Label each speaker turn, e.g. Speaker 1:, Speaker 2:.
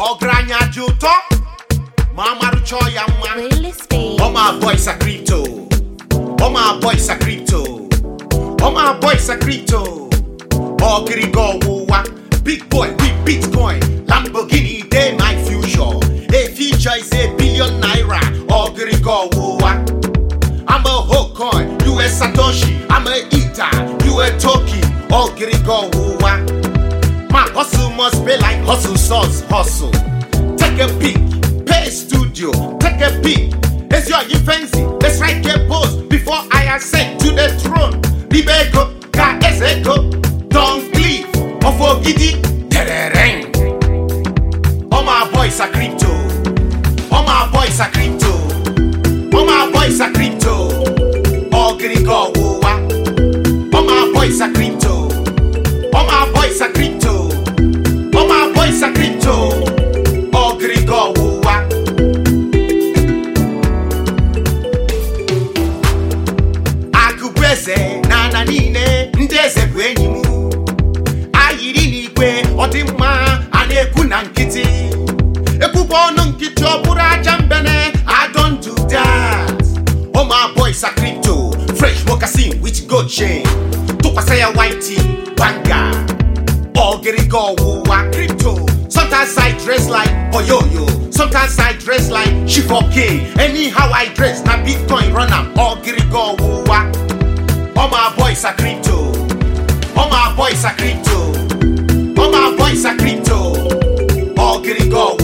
Speaker 1: Ogranya Juto, Mama Ruchoya Man. All my boys are crypto. All my boys are crypto. All my boys are crypto. All Grigo Wuwa. Big boy with Bitcoin. Lamborghini, they my future. A future is $1 billion. All Grigo Wuwa. I'm a whole coin. You a Satoshi. I'm a eater. You a token. All Grigo Wuwa. My hustle must be like hustle sauce, hustle. Take a peek, pay studio, take a peek. It's your fancy, let's write a post before I ascend to the throne. Libego, ka ezeko, don't leave, ofo gidi, terereng. All my boys are crypto, all my boys are crypto, all my boys are crypto. All Grigo Wuwa, all my boys are crypto, all my boys are crypto. All my boys are crypto. All Grigo Wuwa. Akubweze na nine ndeze kwenyimu. Ayiri nikwe otimma aneku na nkiti. Ekubono nkiti obura jambene. I don't do that. All my boys are crypto. Fresh moccasin with gold chain. Tupasaya whitey banga. All Grigo Wuwa crypto. Sometimes I dress like Oyoyo. Sometimes I dress like Shifoke. Anyhow I dress, na Bitcoin run am. All Grigo Wuwa. All my boys are crypto. All my boys are crypto. All my boys are crypto. All Grigo Wuwa.